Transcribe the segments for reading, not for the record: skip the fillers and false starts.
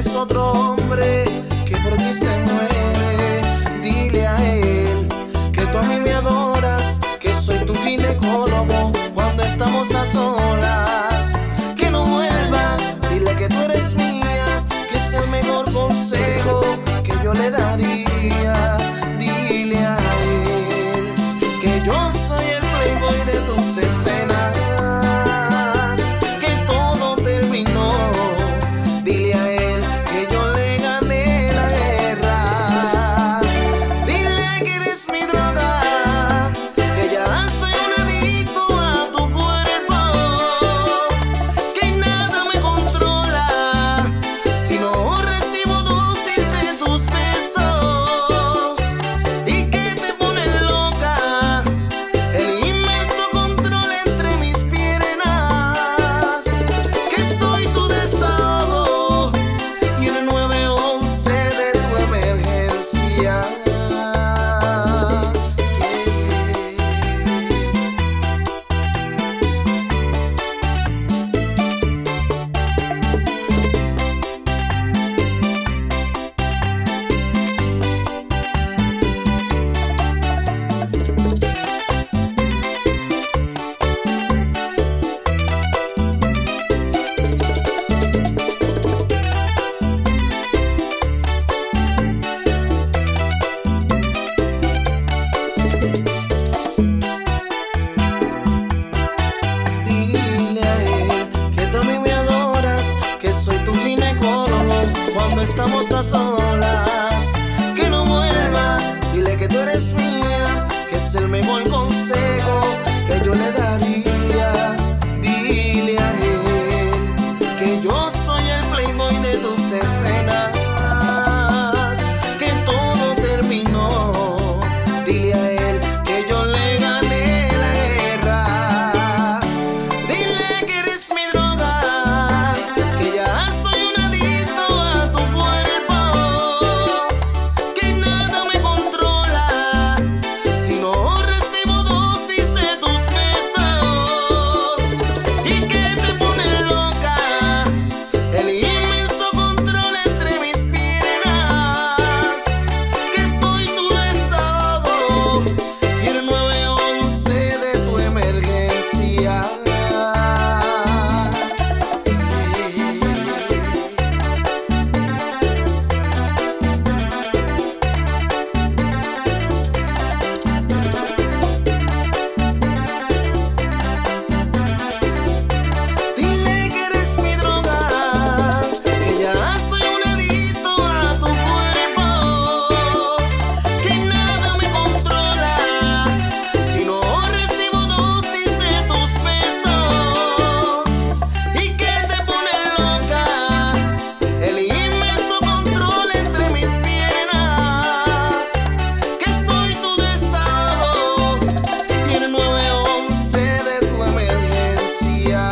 tienes otro hombre que por ti se muere. Dile a él que tú a mí me adoras, que soy tu ginecólogo cuando estamos a solas. Que no vuelva, dile que tú eres mía, que es el mejor consejo que yo le daría. Dile a él que yo soy el playboy de tus escenas, que todo terminó. Dile a él que yo le gané la guerra. Dile que eres mi droga, que ya soy un adicto a tu cuerpo, que nada me controla si no recibo dosis de tus besos, y que te pone loca el inmenso control entre mis piernas, que soy tu desahogo y el 911 de tu emergencia. Dile a él que tú a mí me adoras, que soy tu ginecólogo cuando estamos a solas. Que no vuelva, dile que tú eres mía, que es el mejor consejo que yo le daría. Dile a él que yo soy el playboy de tus escenas, que todo terminó. Dile a él que yo le gané la guerra. Dile que eres mi droga, que ya soy un adicto a tu cuerpo, que nada me controla si no recibo dosis de tus besos, y que te pone loca el inmenso control entre mis piernas, que soy tu desahogo y el 911 de tu emergencia. Dile que eres mi droga, que ya soy un adicto a tu cuerpo, que nada me controla si no recibo dosis de tus besos, y que te pone loca el inmenso control entre mis piernas, que soy tu desahogo y el 911 de tu emergencia.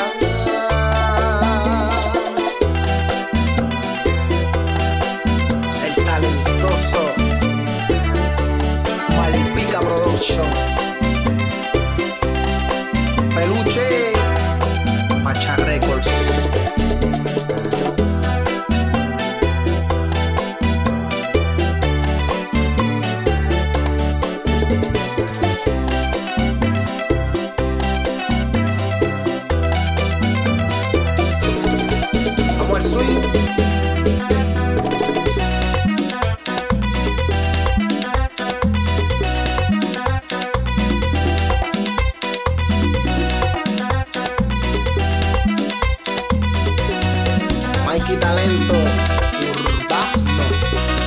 El talentoso Malpica Production, Peluche, Pacha Records. Vamos al swing. Mikey Talento Urbano.